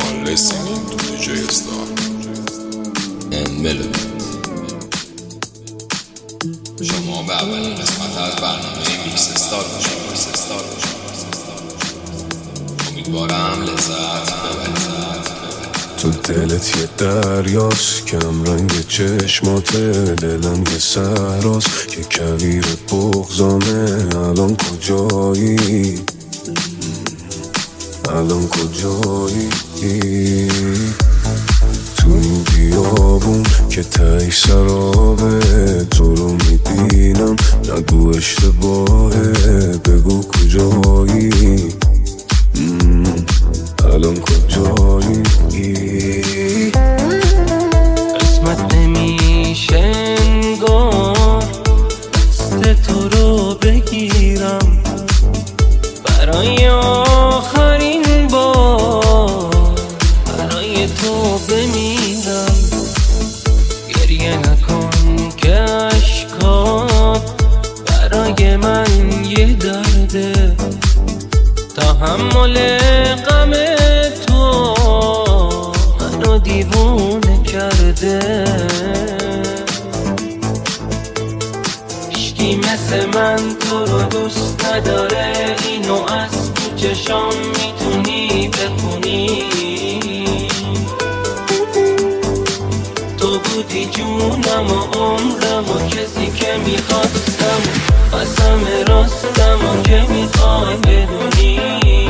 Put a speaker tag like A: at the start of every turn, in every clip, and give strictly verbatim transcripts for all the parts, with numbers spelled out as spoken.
A: listening to دی جی Star and Melody. شما به اولین قسمت از برنامه میکس استار باشید. امیدوارم لذت ببرید.
B: تو دلت یه دریاست که هم رنگ چشماته، دلم یه صحراست که کویر بغضانه. الان کجایی؟ الان کجایی؟ تو این بیابون که تایی سرابه، تو رو میبینم نگو اشتباهه، بگو کجایی؟ الان کجایی؟
C: قسمت نمیشه انگار دست تو رو بگیرم، برای آخرین بار برای تو بمیرم. گریه نکن که اشکات برای من یه درده، تحمل غم تو منو دیوونه کرده. هیچکی مثل من تو رو دوست نداره، اینو از تو چشام میتونی بخونی. تو بودی جونم و عمرم و کسی که میخواستم، قسم راستم و که میخوای بدونی.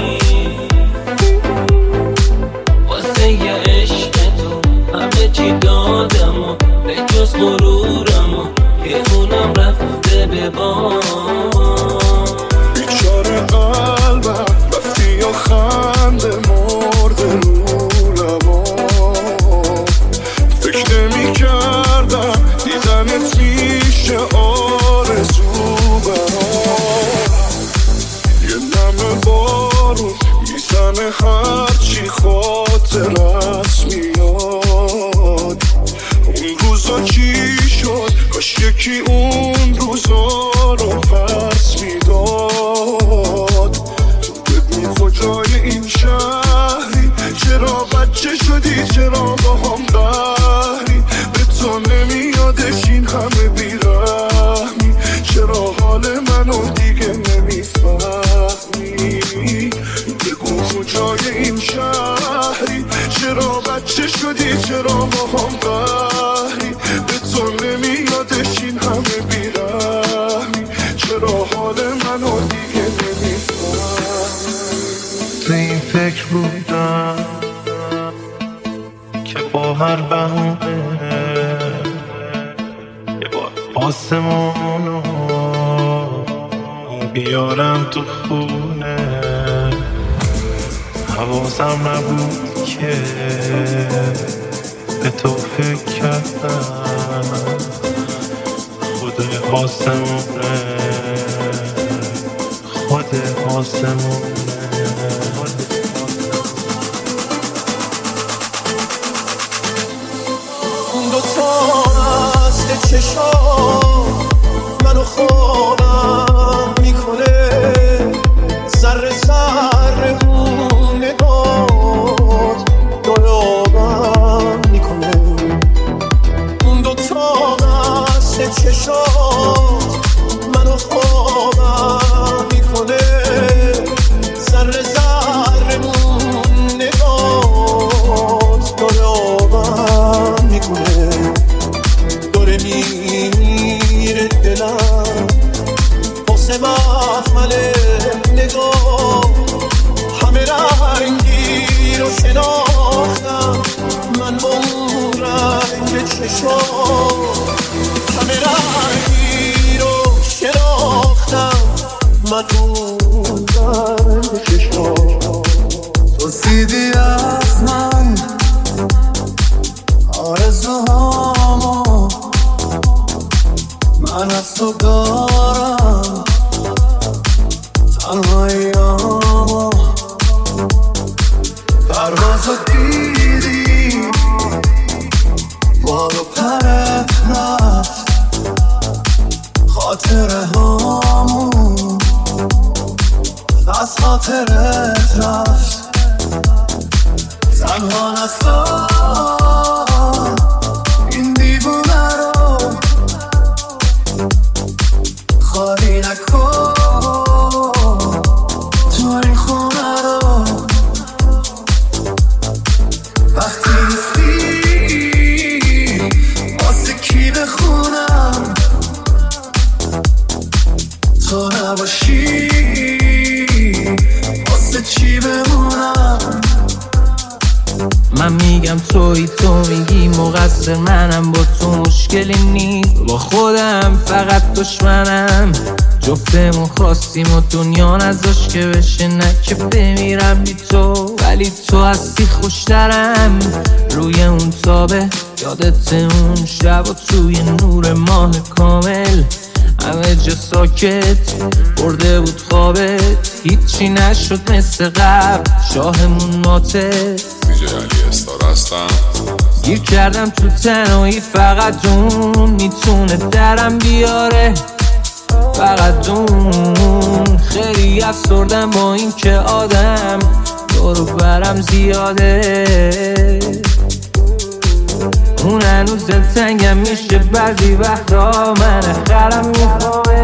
C: واسه یه عشق تو همه چی دادم و به جز غرورم و یه خونم رفته به بام.
B: بیچاره قلبم رفتی یا خنده مرده رو لبام. فکر نمی کردم دیدنت میشه آرزو برام. یه نم بارون میزنه هرچی خاطرت میاد. اون روزا چی شد؟ کاش یکی اون روزا رو پس میداد. تو بگو کجای این شهری؟ چرا بچه شدی؟ چرا با هم قهری؟ به تو نمیادش این همه بیرحمی؟ چرا حال منو دیگه نمیفهمی؟ بگو کجای این شهری؟ چرا بچه شدی؟ چرا با هم قهری؟ به تو نمیادش این همه بیرحمی؟ چرا حال منو دیگه نمیفهمی؟
D: تو این فکر بودم که با هر بهونه یه بار آسمونو بیارم تو خونه. حواسم نبود که به تو فکر کردم، خود آسمونه خود آسمونه.
E: اون دوتا نسل چشام منو خوابم میکنه، ذره ذره اون نگاه دلابم میکنه. اون دوتا نسل چشام منو خوابم میکنه، ذره ذره اون نگاه دلابم میکنه. داره میره دلم واسه محمل نگاه، همه رنگی رو شناختم من با اون رنگ چشام. همه رنگی رو شناختم من اون رنگ چشام.
F: تو سیدی از من آرزوهامو، من از تو دارم تنهاییامو. پروازو دیدی بارو پرت رفت، خاطره هامون از خاطرت رفت. تنها نسان این دیوونه رو خالی نکن تو این خونه رو وقتی نیستی واسه کی بخونم تو نباشی واسه چی بمونم
C: من میگم توی تو میگی مقصر منم با تو مشکلی نیست با خودم فقط دشمنم جفتمون خواستیم و دنیا نذاش که بشه نه که بمیرم بی تو ولی تو هستی خوشترم روی اون تابه یادت اون شب و توی نور ماه کامل همه جا ساکت برده بود خوابت هیچی نشد مثل قبل شاهمون ماتت
A: دیجی علی استار هستم
C: گیر کردم تو تنهایی فقط اون میتونه درم بیاره فقط اون خیلی افسردم با این که آدم دورو برم زیاده اون هنوز دلتنگم میشه بعضی وقتا من خرم میخوامه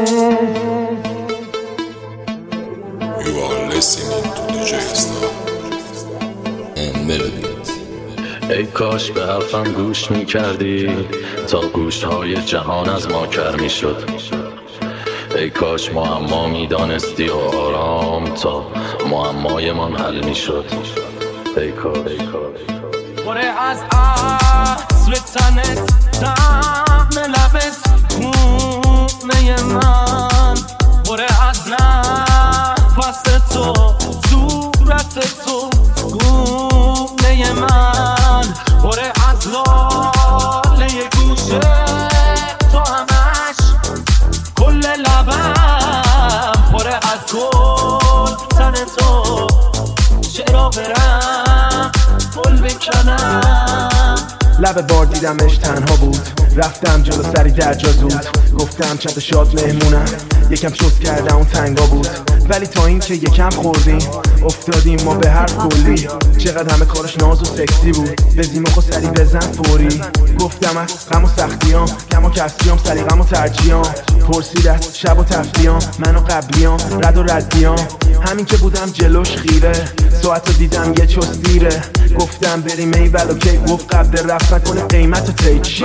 A: You are listening to دیجی Star and Melody.
G: ای کاش به حرفم گوش میکردی تا گوشهای جهان از ما کر میشد ای کاش معما میدانستی و آرام تا معمای من حل میشد ای کاش ای کاش
C: بره از عصر تنت دم لبت خونه من بره از نفس تو صورت تو گونه من بره از لاله گوشه تو همش کل لبم بره از گل تن تو چرا برم گل بکنم
H: لب بار دیدمش تنها بود رفتم جلو سری در جا زود گفتم چند شاد مهمونم یکم شست کردم اون تنگا بود ولی تا این که یکم خوردیم افتادیم ما به حرف کلی چقدر همه کارش ناز و سکسی بود بزیم و سری بزن فوری گفتم از غم و سختیام کم و کسیام سلیقم و ترجیام پرسید از شب و تفتیام من و قبلیام رد و ردیام همین که بودم جلوش خیره ساعت رو دیدم یه چوست دیره گفتم بریم ای ولو کی گفت قبل رفتن کنه قیمت و تی چی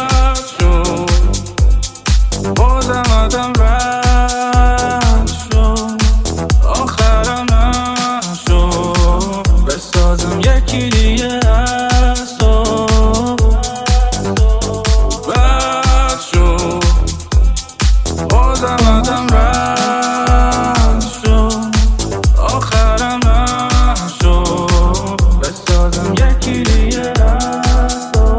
I: بازم آدم رد شد آخرم نشد بسازم یکی دیگه از تو بد شد بازم آدم رد شد آخرم نشد بسازم یکی دیگه از تو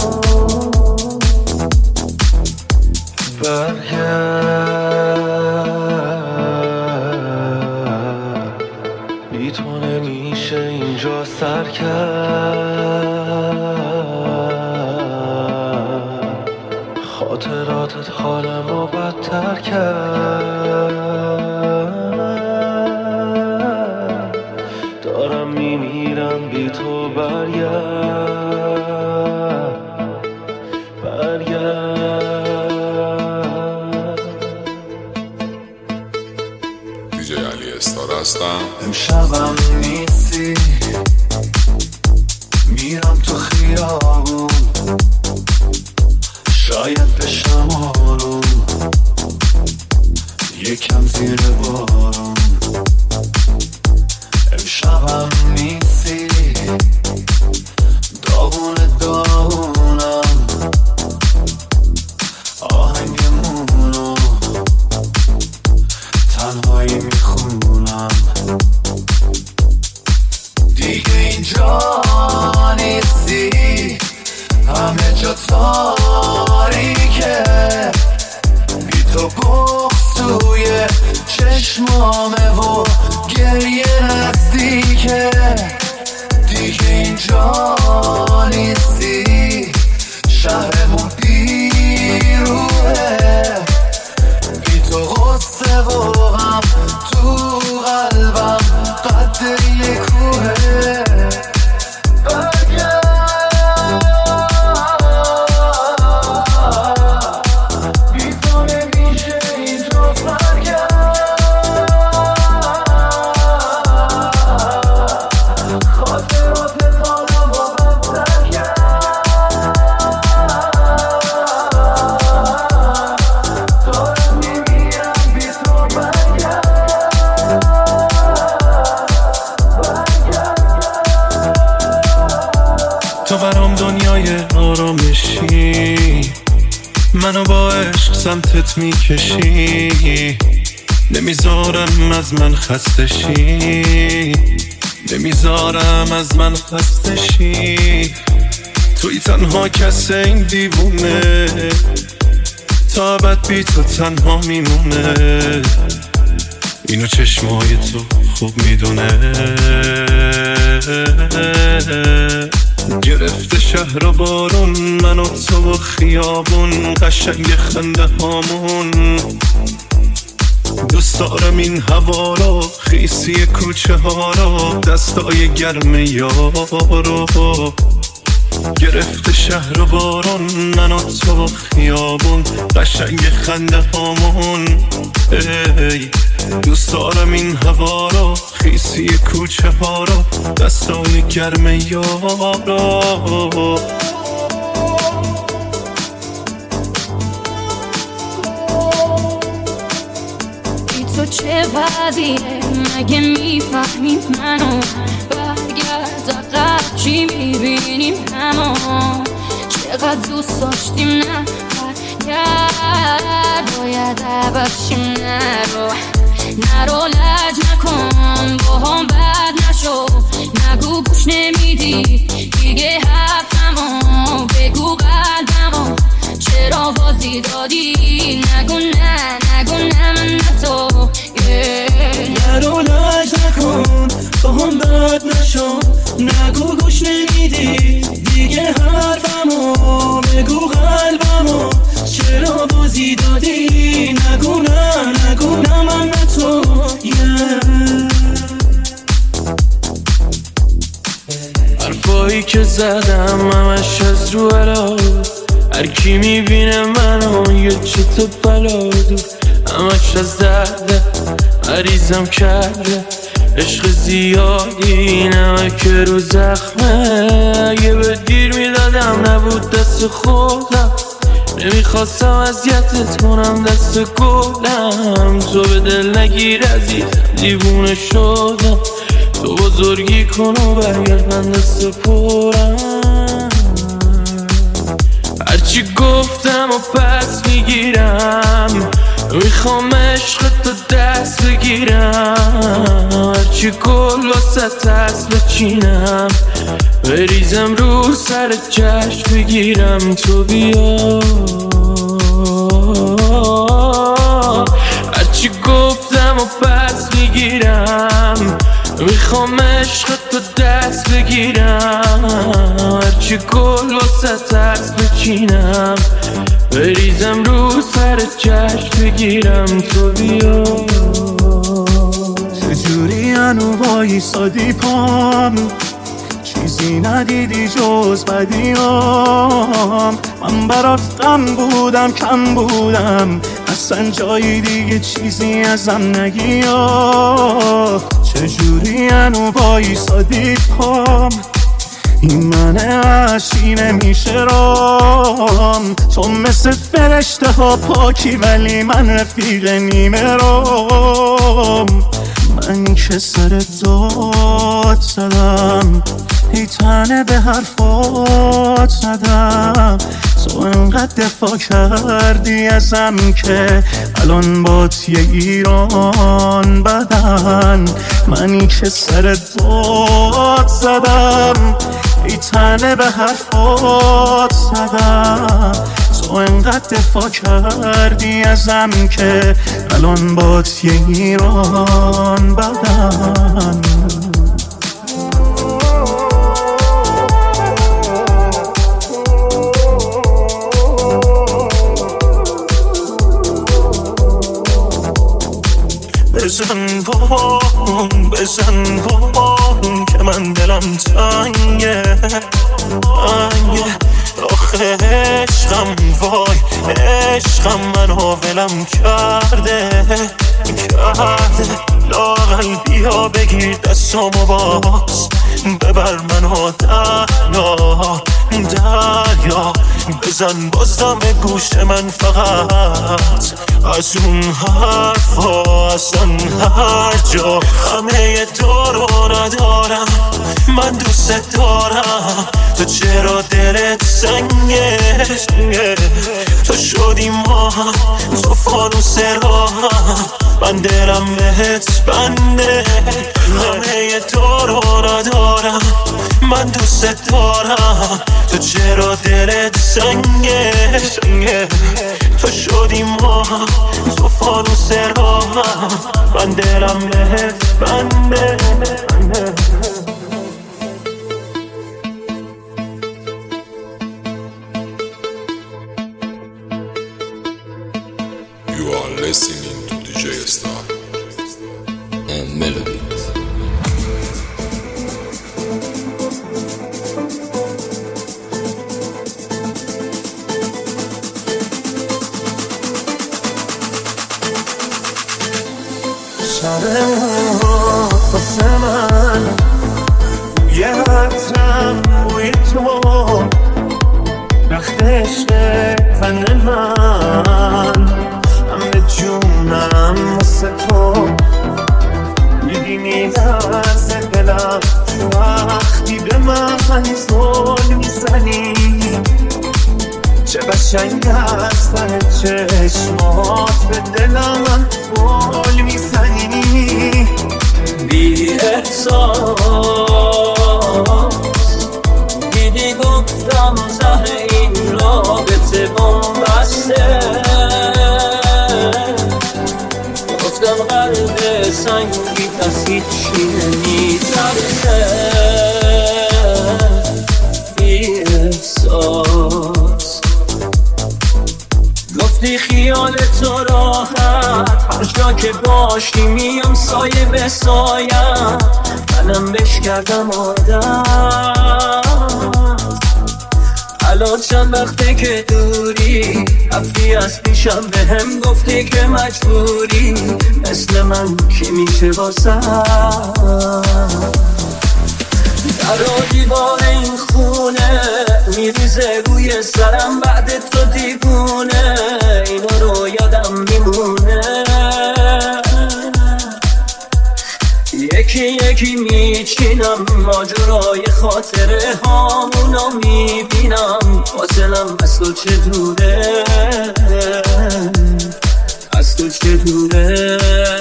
D: بی تو نمیشه اینجا سر کرد خاطراتت حالم رو بدتر کرد دارم میمیرم بی تو برگرد برگرد
A: دیجی علی استار هستم
F: امشبم نیستی میرم تو خیابون شاید بشم آروم یکم زیر بارون امشبم نیستی داغون داغونم آهنگمونو تنهایی میخونم دیگه اینجا نیستی همه جا تاریکه بی تو بغض توی چشمامه و گریه نزدیکه دیگه اینجا نیستی شهرمون بیروه بی تو غصه و غم تو قلبم قد یه کوه
J: تو برام دنیای آرامشی، منو با عشق سمتت میکشی، نمیذارم از من خستشی، نمیذارم از من خستشی. توی تنها کس این دیوونه، تا ابد بی تو تنها میمونه. اینو چشمای تو خوب میدونه. گرفته شهر و بارون، من و تو و خیابون، قشنگ خنده هامون. دوست دارم این هوا رو، خیسی کوچه ها رو، دستای گرم یارو. گرفته شهر و بارون، من و تو و خیابون، قشنگ خنده هامون. ای دوست دارم این هوا رو، خیسی کوچه ها رو، دستای گرم یارو.
K: تو چه وضعیه مگه میفهمیم منو؟ برگرد عقب چی میبینیم همون؟ چقدر دوست داشتیم نه برگرد، باید عوضشیم. نرو نرو لج نکن با هم بد نشو، نگو گوش نمیدی دیگه حرفمو، بگو قلبمو چرا بازی دادی؟ نگو نه نگو نه من تو.
E: نرو لج نکن با هم بد نشو، نگو گوش نمیدی دیگه حرفمو، بگو قلبمو چرا بازی دادی؟ نگو نه نگو نه من تو.
D: حرفایی که زدم همش از رو علاوه، هر کی میبینه منو یه چت بلادو، همش از درده مریضم کرده، عشق زیادی نمک رو زخمه. اگه به دیر میدادم نبود دست خودم، نمیخواستم اذیتت کنم دست گلم. تو به دل نگیر عزیزم دیوونه شدم، تو بزرگی کن و برگرد من دست پرم. هرچی گفتم و پس میگیرم، میخوام عشق تو دست بگیرم. هرچی گل واسه هست بچینم، بریزم رو سر چشم بگیرم. تو بیا هرچی گفتم و پس میگیرم، میخوام عشق تو دست بگیرم. هرچی گل واسه هست بچینم، بریزم رو سر چشم بگیرم. تو بیا
B: چجوری هنو وایسادی پام، چیزی ندیدی جز بدیام. من برات غم بودم کم بودم، اصلا جایی دیگه چیزی ازم نگی. چجوری هنو وایسادی پام، این من عشقی نمیشه رام. تو مثل فرشته ها پاکی ولی من رفیق نیمه رام. من که سر داد زدم، ای تنه به حرفات زدم. تو انقدر دفاع کردی ازم که الان بات یه ایران بدن. منی که سر داد زدم، ای تنه به حرفات زدم. تو انقدر دفاع کردی ازم که الان بات یه ایران بدن.
E: بزن بارون بزن بارون که من دلم تنگه تنگه. آخه عشقم وای عشقم منو ولم کرده کرده. لااقل بیا بگیر دستامو باز، ببر منو دریا دریا. بزن بازدم گوش من فقط از اون حرفا اصلا هر جا همه تو رو ندارم من دوست دارم تو چرا دلت سنگه تو شدی ما تو فانوس راه من دلم بهت بنده همه تو رو ندارم من دوست دارم تو چرا دلت سنگه تو شدی ما تو فانوس راه من دلم بهت بنده
A: You are listening to دی جی Star and Melody.
B: شرمات واسه من یه حترم بوی تو رخت عشق تن من همه جونم واسه تو میدینی درز دلم وقتی به من زل میزنی چه قشنگ از سر چشمات به دلم گل میزنی
D: بی احساس دیدی گفتم زهر این رابطه بنبسته گفتم قلب سنگی پس هیچی نمیترسه بی احساس گفتی خیال تو راحت هر جا که باشی میام سایه به سایم منم بش کردم عادت الان چند وقته که دوری رفتی از پیشم به هم گفتی که مجبوری مثل من که میشه واسم در دیوار این خونه میریزه روی سرم بعد تو دیوونه اینا رو یادم میمونه یکی یکی میچینم ماجرای خاطره هامونو میبینم فاصلم از تو چه دوره از تو چه دوره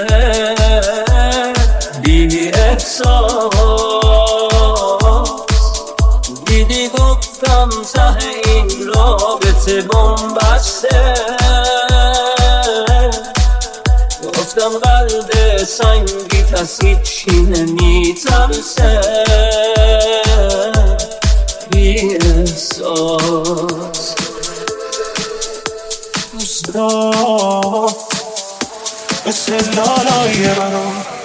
D: بی احساس دیدی گفتم ته این رابطه بنبسته گفتم قلب سنگی کس هیچی نمیترسه بی احساس
B: دوست دار مثل لالای منو